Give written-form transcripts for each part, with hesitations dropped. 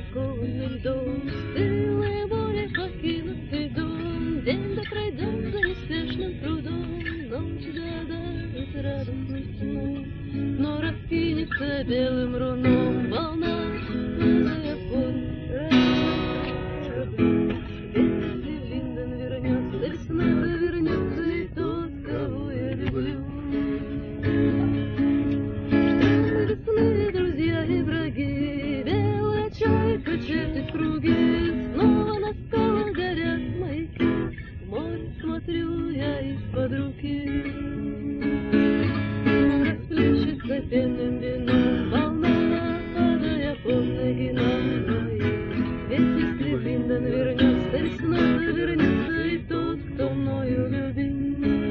окованный льдом, стылая воля покинутый дом. День да пройдет за неспешным трудом, ночь гадает радостным сном, но раскинется белым руном волна, белая поле, корабли. Если в Линден вернется, весна вернется и тот, кого я люблю. Весны, друзья и враги, белая чайка чертит круги, снова на скалах горят маяки, в море смотрю я из-под руки. Расплещется пенным вином волна, падая под ноги нам двоим. Ведь если Линден вернется, весна вернется и тот, кто мною любим.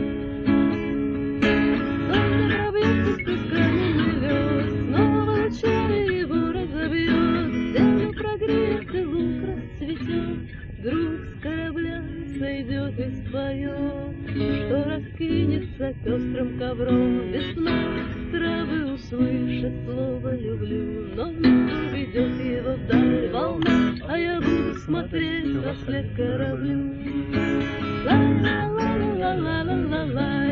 Вдруг с корабля сойдет и споет, что раскинется пестрым ковром весна. Травы услышат слово «люблю», но уведет его вдаль волна, а я буду смотреть во след кораблю. Ла-ла-ла-ла-ла-ла-ла-ла.